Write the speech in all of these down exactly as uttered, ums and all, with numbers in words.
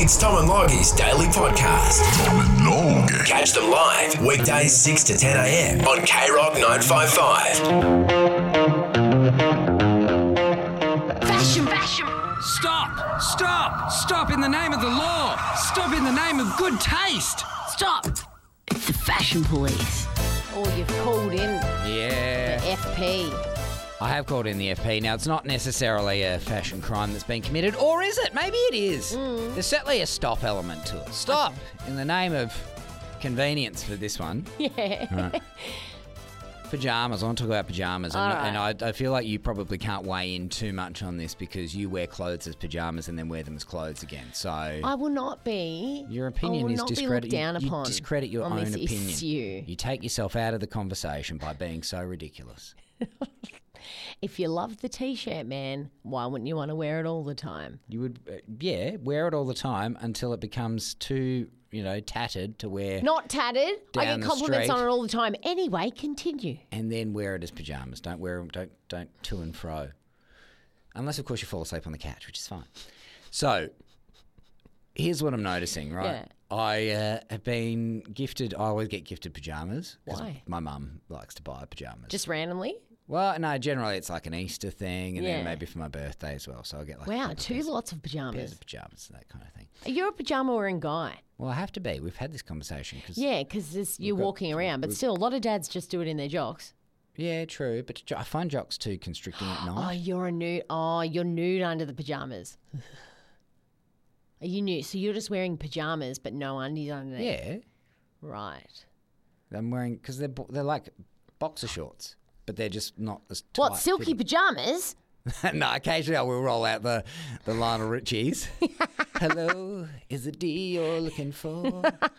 It's Tom and Loggie's daily podcast. Tom and Log. Catch them live weekdays six to ten a.m. on K Rock nine five five. Fashion, fashion. Stop! Stop! Stop in the name of the law! Stop in the name of good taste! Stop! It's the fashion police. Or you've called in Yeah. the F P. I have called in the F P. Now, it's not necessarily a fashion crime that's been committed, or is it? Maybe it is. Mm. There's certainly a stop element to it. Stop! In the name of convenience for this one. Yeah. Right. Pyjamas. I want to talk about pyjamas. And, All right. and I, I feel like you probably can't weigh in too much on this because you wear clothes as pyjamas and then wear them as clothes again. So I will not be. your opinion I will is not be discredit. looked down you, upon you discredit your on own this opinion. issue. You take yourself out of the conversation by being so ridiculous. If you love the T-shirt, man, why wouldn't you want to wear it all the time? You would, uh, yeah, wear it all the time until it becomes too, you know, tattered to wear. Not tattered. I Down get the compliments street. on it all the time. Anyway, continue. And then wear it as pyjamas. Don't wear them. Don't don't to and fro, unless of course you fall asleep on the couch, which is fine. So, here's what I'm noticing. Right, Yeah. I uh, have been gifted. I always get gifted pyjamas. 'cause Why? My mum likes to buy pyjamas. Just randomly? well, no, generally it's like an Easter thing, and Yeah. then maybe for my birthday as well. So I get like a Wow, couple two pairs, lots of pairs pajamas. of pyjamas, that kind of thing. You're a pajama wearing guy. Well, I have to be. We've had this conversation because Yeah, because you're got- walking around, but we've- still, a lot of dads just do it in their jocks. Yeah, true. But jo- I find jocks too constricting at Oh, night. you're a nude. Oh, you're nude under the pajamas. Are you nude? So you're just wearing pajamas, but no undies underneath. Yeah, Right. I'm wearing because they're bo- they're like boxer shorts, but they're just not as tight. What, silky fitting. pajamas? No, occasionally I will roll out the the Lionel Richies. Hello, is it D you're looking for?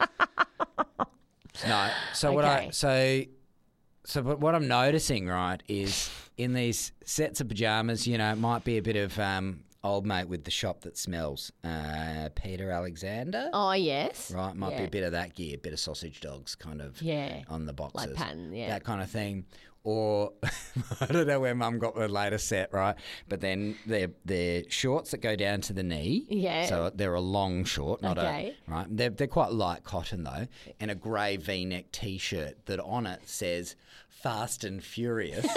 No. So what I Okay. so so but what I'm noticing, right, is in these sets of pajamas, you know, it might be a bit of um, old mate with the shop that smells, uh, Peter Alexander. Oh, yes. Right, might be Yeah. a bit of that gear, a bit of sausage dogs kind of Yeah. on the boxes. pattern, yeah. That kind of thing. Or, I don't know where mum got the latest set, right? But then they're, they're shorts that go down to the knee. Yeah. So they're a long short, not Okay. a, right? They're, they're quite light cotton though. And a grey V-neck T-shirt that on it says Fast and Furious.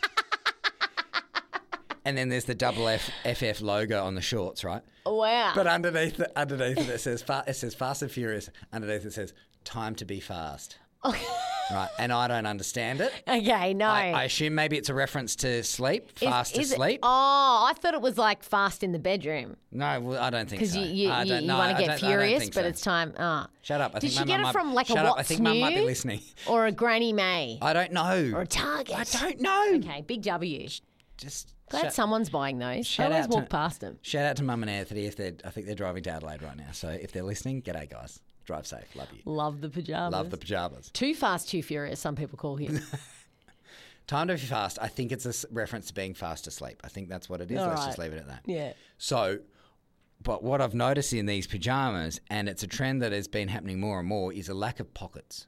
And then there's the double F, FF logo on the shorts, right? Wow. But underneath it, underneath it, it says fa- it says Fast and Furious. Underneath it says Time to be fast. Right, and I don't understand it. okay, no. I, I assume maybe it's a reference to sleep, Is- fast is to it- sleep. Oh, I thought it was like fast in the bedroom No, well, I don't think so. because you you, I you, don't- you no, want I to get don't- I don't furious, think but so. it's time. Oh. Shut up! I Did think she my get mum it might- from like a shut up, I What's think mum might be New? listening. Or a Granny May? I don't know. Or a Target? I don't know. Okay, big W. Just Glad shout, someone's buying those. I shout always out walk to- past them. shout out to Mum and Anthony if they're. I think they're driving to Adelaide right now. So if they're listening, g'day guys. Drive safe. Love you. Love the pajamas. Love the pajamas. Too fast, too furious, some people call him. Time to be fast. I think it's a s- reference to being fast asleep. I think that's what it is. All Let's right. just leave it at that. yeah. So, but what I've noticed in these pajamas, and it's a trend that has been happening more and more, is a lack of pockets.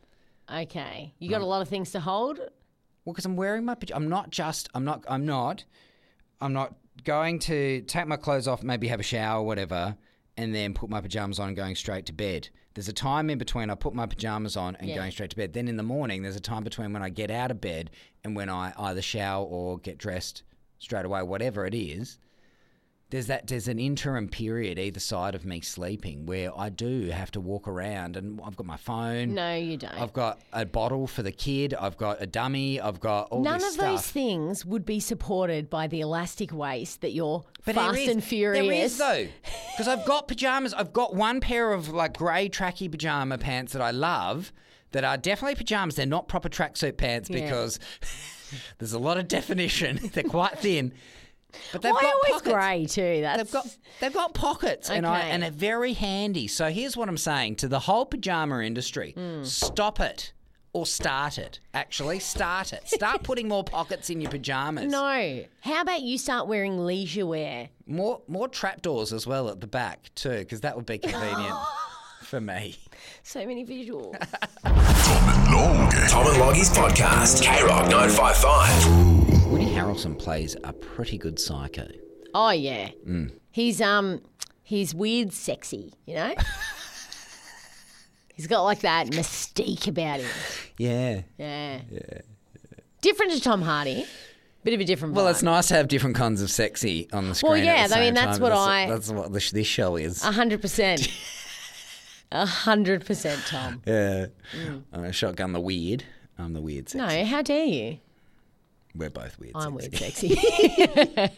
Okay. You got a lot of things to hold? Well, because I'm wearing my pajamas. I'm not just. I'm not. I'm not. I'm not going to take my clothes off, maybe have a shower, or whatever, and then put my pajamas on and going straight to bed. There's a time in between I put my pajamas on and Yeah. going straight to bed. Then in the morning, there's a time between when I get out of bed and when I either shower or get dressed straight away, whatever it is. There's that. There's an interim period either side of me sleeping where I do have to walk around, and I've got my phone. No, you don't. I've got a bottle for the kid. I've got a dummy. I've got all None this of those stuff. things would be supported by the elastic waist that you're But there fast is- and furious. There is though, because I've got pajamas. I've got one pair of like grey tracky pajama pants that I love. That are definitely pajamas. They're not proper tracksuit pants Yeah. because there's a lot of definition. They're quite thin, but they've Why got always pockets. grey too? That's They've got they've got pockets, and I Okay. and they're very handy. So here's what I'm saying to the whole pajama industry: Hmm. stop it. Or start it. Actually, start it. Start putting more pockets in your pajamas. no. How about you start wearing leisure wear? More more trapdoors as well at the back too, because that would be convenient for me. So many visuals. Tom and Log. Tom and Loggie's podcast. K Rock nine five five. Woody Harrelson plays a pretty good psycho. Oh yeah. He's um He's weird sexy, you know? He's got like that mystique about him. Yeah. Yeah. Yeah. Different to Tom Hardy. Bit of a different vibe. Well, it's nice to have different kinds of sexy on the screen. Well, yeah, at the I mean, same that's time. what that's, I- That's what this, this show is. A hundred percent. A hundred percent, Tom. Yeah. Uh, shotgun the weird. I'm the weird sexy. No, how dare you? We're both weird I'm sexy. weird sexy.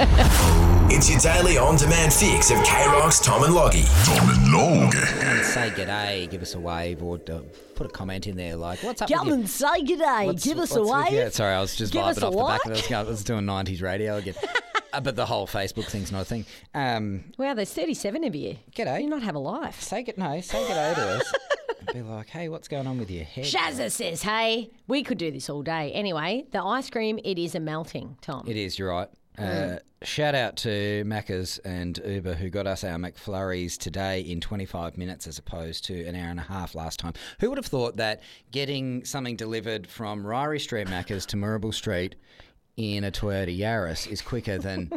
It's your daily on-demand fix of K-Rock's Tom and Loggy. Tom and Logie. And say g'day, give us a wave, or uh, put a comment in there like, what's up Come with you? and say g'day. What's- Give us what's a with wave. you? Sorry, I was just Give us vibing a off the back of like. it. I was, I was doing nineties radio again. uh, but the whole Facebook thing's not a thing. Um, Wow, there's thirty-seven of you. G'day. Do you not have a life? say good, no, say g'day to us. Be like, hey, what's going on with your head? Shazza says, hey, we could do this all day. Anyway, the ice cream, it is a melting, Tom. It is, you're right. Uh, shout out to Macca's and Uber who got us our McFlurries today in twenty-five minutes as opposed to an hour and a half last time. Who would have thought that getting something delivered from Ryrie Street Macca's to Marrable Street in a Toyota Yaris is quicker than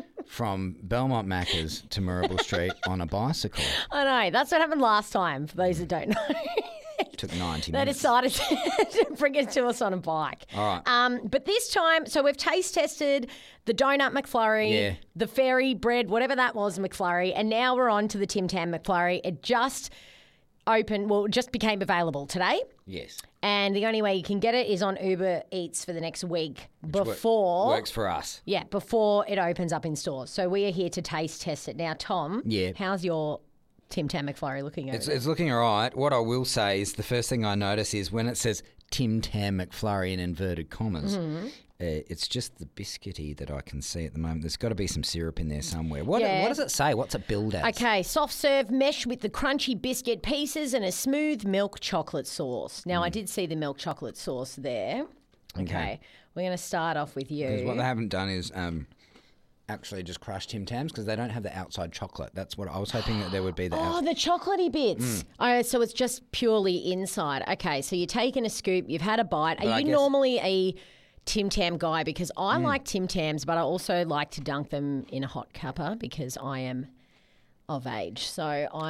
from Belmont Macca's to Marrable Street on a bicycle? I know. That's what happened last time, for those that don't know. It took ninety They minutes. decided to bring it to us on a bike. All right. Um, but this time, so we've taste tested the donut McFlurry, Yeah. the fairy bread, whatever that was, McFlurry, and now we're on to the Tim Tam McFlurry. It just opened, well, it just became available today. Yes. And the only way you can get it is on Uber Eats for the next week Wor- before Works for us. yeah, before it opens up in stores. So we are here to taste test it. Now, Tom, Yeah. how's your Tim Tam McFlurry looking over It's, there? it's looking all right. What I will say is the first thing I notice is when it says Tim Tam McFlurry in inverted commas, Mm-hmm. uh, it's just the biscuity that I can see at the moment. There's got to be some syrup in there somewhere. What, Yeah. what does it say? What's it billed as? Okay, soft serve mesh with the crunchy biscuit pieces and a smooth milk chocolate sauce. Now, I did see the milk chocolate sauce there. Okay, Mm. Okay. we're going to start off with Because what they you. haven't done is um, actually just crushed Tim Tams because they don't have the outside chocolate. That's what I was hoping that there would be the Oh, outside. the chocolatey bits. Mm. Oh, so it's just purely inside. Okay, so you're taking a scoop, you've had a bite. But Are I you guess- Mm. normally a Tim Tam guy? Because I like Tim Tams, but I also like to dunk them in a hot cuppa because I am of age. So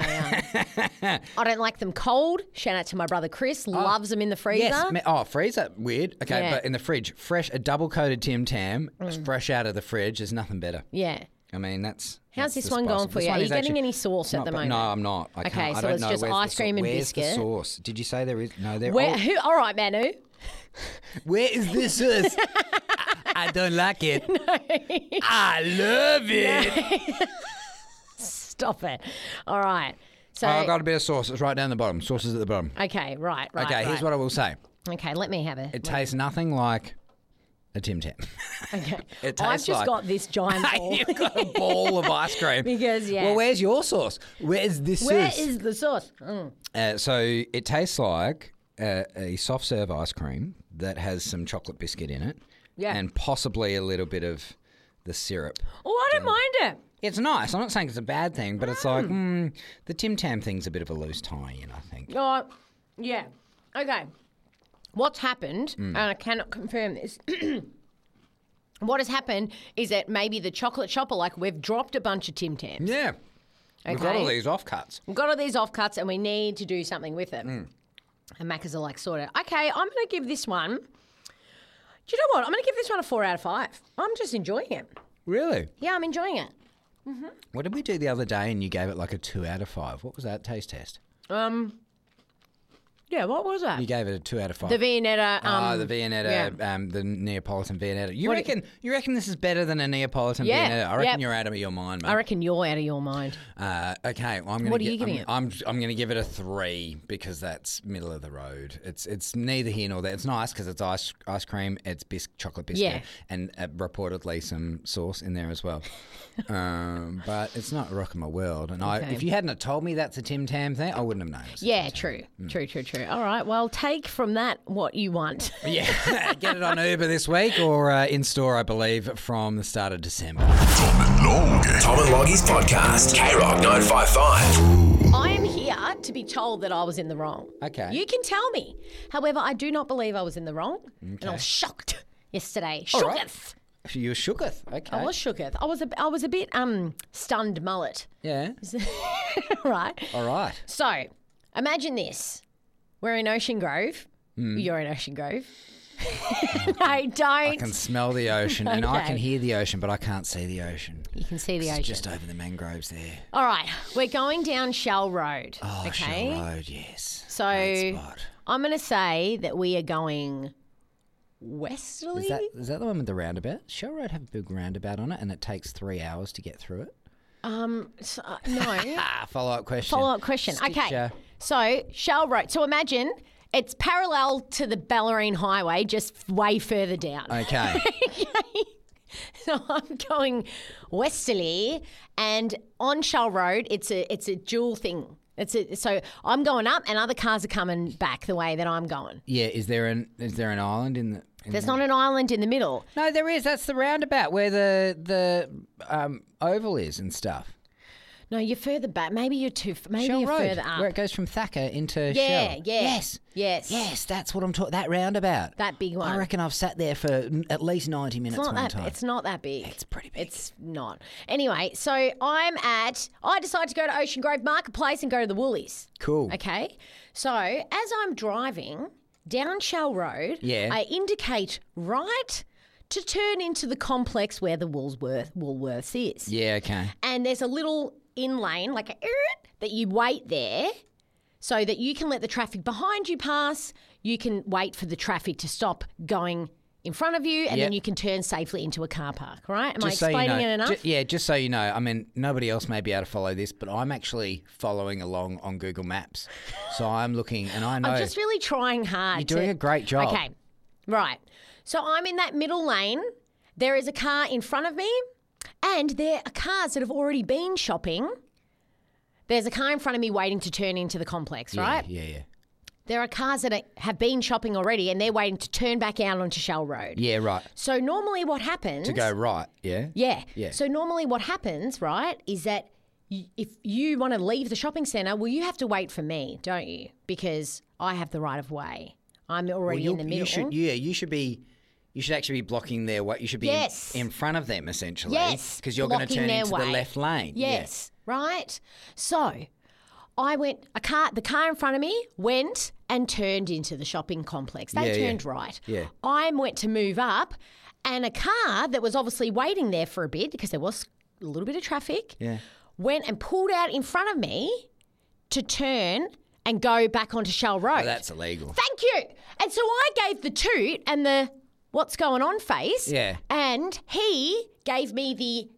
I um, I don't like them cold. Shout out to my brother Chris. Loves them in the freezer. Yes. me- Oh, freezer? Weird. Okay, Yeah. but in the fridge, fresh, a double coated Tim Tam, fresh out of the fridge. There's nothing better. Yeah. I mean, that's. How's that's this the one spice. going for This you? one Are you is getting actually- any sauce at not the ba- moment? No, I'm not. I Okay, can't. I so don't it's know. just Where's the ice sau- cream and where's biscuit? the sauce? Did you say there is? No, there. Where, oh, who, all right, Manu. where is this sauce? I, I don't like it. I love it. Stop it. All right. So Oh, I got a bit of sauce. It's right down the bottom. Sauce is at the bottom. okay, right, right. Okay, here's right. what I will say. Okay, let me have it. It tastes nothing like a Tim Tam. Okay. It I've tastes just like- got this giant ball. You've got a ball of ice cream. Because, yeah. Well, where's your sauce? Where's this Where sauce? is the sauce? Mm. Uh, so it tastes like uh, a soft serve ice cream that has some chocolate biscuit in it, Yeah. and possibly a little bit of the syrup. Oh, I don't mind it. It's nice. I'm not saying it's a bad thing, but it's like mm, the Tim Tam thing's a bit of a loose tie-in, I think. Oh, yeah. Okay. What's happened, Mm. and I cannot confirm this, what has happened is that maybe the chocolate shop are like, we've dropped a bunch of Tim Tams. Yeah, we've got Okay. all these offcuts. We've got all these offcuts and we need to do something with them. Mm. And Macca's are like, sort of, okay, I'm going to give this one, do you know what? I'm going to give this one a four out of five. I'm just enjoying it. Really? Yeah, I'm enjoying it. What did we do the other day and you gave it like a two out of five? What was that taste test? Um, yeah, what was that? You gave it a two out of five. The Viennetta. Um, Ah, the Viennetta, yeah. um, the Neapolitan Viennetta. You What- reckon? You reckon this is better than a Neapolitan Yeah, Viennetta? I reckon yep. you're out of your mind, mate. I reckon you're out of your mind. Uh, okay, well, I'm going What to. are you giving it? I'm, I'm, I'm going to give it a three because that's middle of the road. It's it's neither here nor there. It's nice because it's ice ice cream. It's bis- chocolate biscuit, Yeah. and uh, reportedly some sauce in there as well. um, but it's not rocking my world. And I, Okay. if you hadn't have told me that's a Tim Tam thing, I wouldn't have noticed. Yeah, true. Mm. True, true, true. All right, well, take from that what you want. Yeah, get it on Uber this week or uh, in store, I believe, from the start of December. Tom and Logie. Tom and Loggy's podcast. K-Rock nine five five. I am here to be told that I was in the wrong. Okay. You can tell me. However, I do not believe I was in the wrong. And I was shocked yesterday. All right. Shooketh. You were shooketh. Okay. I was shooketh. I was a, I was a bit um stunned mullet. Yeah. Right. All right. So imagine this: we're in Ocean Grove. Hmm. You're in Ocean Grove. No, don't. I can smell the ocean and I Okay. can hear the ocean, but I can't see the ocean. You can see the It's ocean. just over the mangroves there. All right, we're going down Shell Road. Oh, okay. Shell Road, yes. So Great spot. I'm going to say that we are going westerly. Is that is that the one with the roundabout? Shell Road have a big roundabout on it, and it takes three hours to get through it. Um, so, uh, no. Ah, follow up question. Follow up question. Stitcher. Okay. So Shell Road. So imagine it's parallel to the Ballerine Highway, just way further down. Okay. So I'm going westerly, and on Shell Road, it's a it's a dual thing. It's a, so I'm going up, and other cars are coming back the way that I'm going. Yeah. Is there an is there an island in the? In There's the... not an island in the middle. No, there is. That's the roundabout where the the um, oval is and stuff. No, you're further back. Maybe you're too. Maybe Shell you're Road, further up. where it goes from Thacker into Yeah, Shell. yeah. Yes. Yes. Yes, that's what I'm talking. That roundabout. That big one. I reckon I've sat there for n- at least ninety minutes It's not one that. time. It's not that big. It's pretty big. It's not. Anyway, so I'm at. I decided to go to Ocean Grove Marketplace and go to the Woolies. Cool. Okay. So as I'm driving down Shell Road, Yeah. I indicate right to turn into the complex where the Woolworth Woolworths is. Yeah. Okay. And there's a little in lane, like a that you wait there so that you can let the traffic behind you pass. You can wait for the traffic to stop going in front of you, and Yep. then you can turn safely into a car park, right? Am Just I so you explaining know, it enough? ju- yeah, just so you know, I mean, nobody else may be able to follow this, but I'm actually following along on Google Maps. So I'm looking, and I know I'm just really trying hard. you're doing to- a great job. Okay, right. So I'm in that middle lane. There is a car in front of me, and there are cars that have already been shopping. There's a car in front of me waiting to turn into the complex, yeah, right? Yeah, yeah. There are cars that are, have been shopping already, and they're waiting to turn back out onto Shell Road. Yeah, right. So normally what happens... To go right, yeah? Yeah. Yeah. So normally what happens, right, is that y- if you want to leave the shopping centre, well, you have to wait for me, don't you? Because I have the right of way. I'm already Well, in the middle. You should, yeah, you should be... You should actually be blocking their way. You should be Yes. in, in front of them, essentially. Yes. Because you're going to blocking turn their into way. the left lane. Yeah. Yes. Right? So I went, a car, the car in front of me went and turned into the shopping complex. They Yeah, yeah. turned right. Yeah. I went to move up, and a car that was obviously waiting there for a bit because there was a little bit of traffic Yeah. went and pulled out in front of me to turn and go back onto Shell Road. Well, that's illegal. Thank you. And so I gave the toot and the what's going on face. Yeah. And he gave me the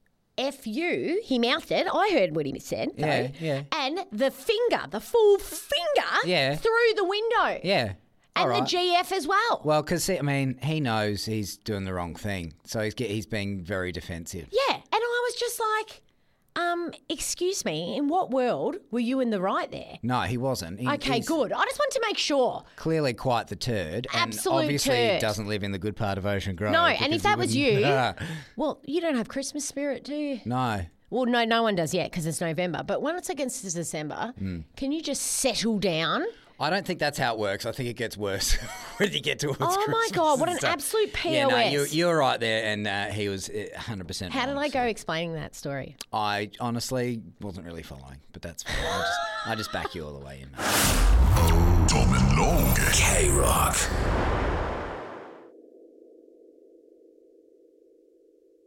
F U. He mouthed it. I heard what he said. Though. Yeah, yeah. And the finger, the full finger Yeah. through the window. Yeah. All And right. the G F as well. Well, because, I mean, he knows he's doing the wrong thing. So he's, get, he's being very defensive. Yeah. And I was just like, um, excuse me, in what world were you in the right there? No, he wasn't. He- Okay, he's good. I just wanted to make sure. Clearly quite the turd. And Absolute obviously turd. doesn't live in the good part of Ocean Grove. No, and because if he that was wouldn't- you, well, you don't have Christmas spirit, do you? No. Well, no, no one does yet because it's November. But when it's against December, Hmm. can you just settle down? I don't think that's how it works. I think it gets worse when you get towards Oh, my Christmas God, what and an stuff. absolute P O S. Yeah, no, you, you were right there, and uh, he was uh, one hundred percent How did wrong, I go so explaining that story? I honestly wasn't really following, but that's fine. I just, I just back you all the way in, mate. Tom and Logie. K Rock.